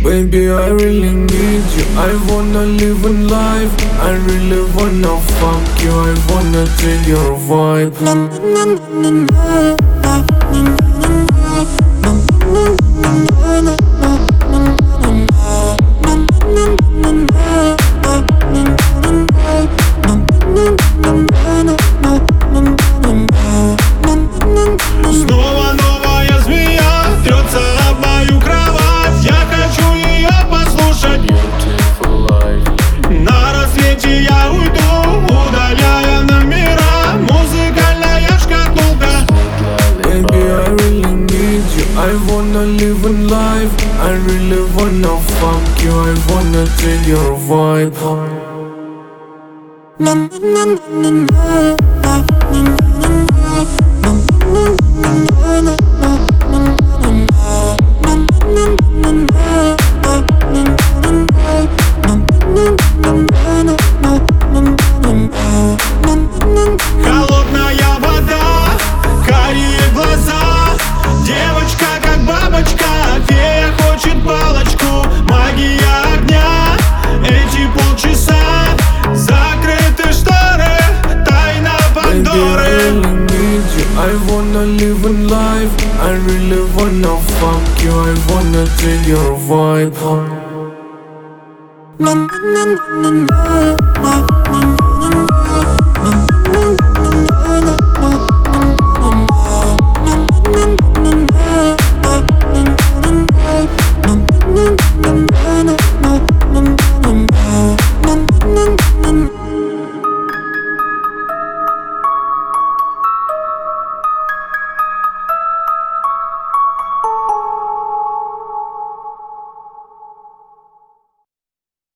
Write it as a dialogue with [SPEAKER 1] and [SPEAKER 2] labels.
[SPEAKER 1] Baby, I really need you. I wanna live in life. I really wanna fuck you. I wanna take your vibe.
[SPEAKER 2] Снова новая змея трется об мою кровать. Я хочу ее послушать. На рассвете я уйду, удаляя номера. Музыкальная шкатулка.
[SPEAKER 1] Baby, I really need you. I wanna live in life. I really wanna fuck you. I wanna take your vibe.
[SPEAKER 2] Холодная вода, карие глаза. Девочка как бабочка, фея хочет палочку. Магия огня, эти полчаса. Закрыты шторы, тайна
[SPEAKER 1] Baby, I
[SPEAKER 2] Пандоры.
[SPEAKER 1] really need you. I wanna live in life. I really wanna fuck you. I wanna take your vibe.